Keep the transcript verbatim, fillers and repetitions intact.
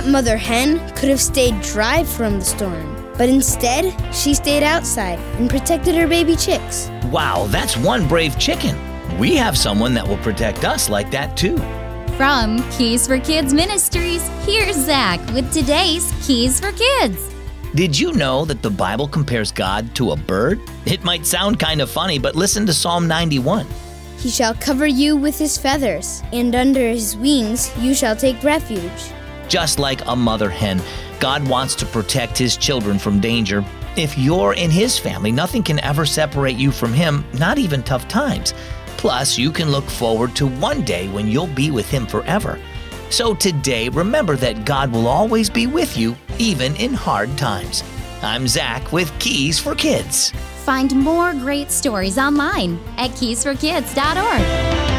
That mother hen could have stayed dry from the storm, but instead, she stayed outside and protected her baby chicks. Wow, that's one brave chicken. We have someone that will protect us like that too. From Keys for Kids Ministries, here's Zach with today's Keys for Kids. Did you know that the Bible compares God to a bird? It might sound kind of funny, but listen to Psalm ninety-one. He shall cover you with his feathers, and under his wings you shall take refuge. Just like a mother hen, God wants to protect his children from danger. If you're in his family, nothing can ever separate you from him, not even tough times. Plus, you can look forward to one day when you'll be with him forever. So today, remember that God will always be with you, even in hard times. I'm Zach with Keys for Kids. Find more great stories online at keys for kids dot org.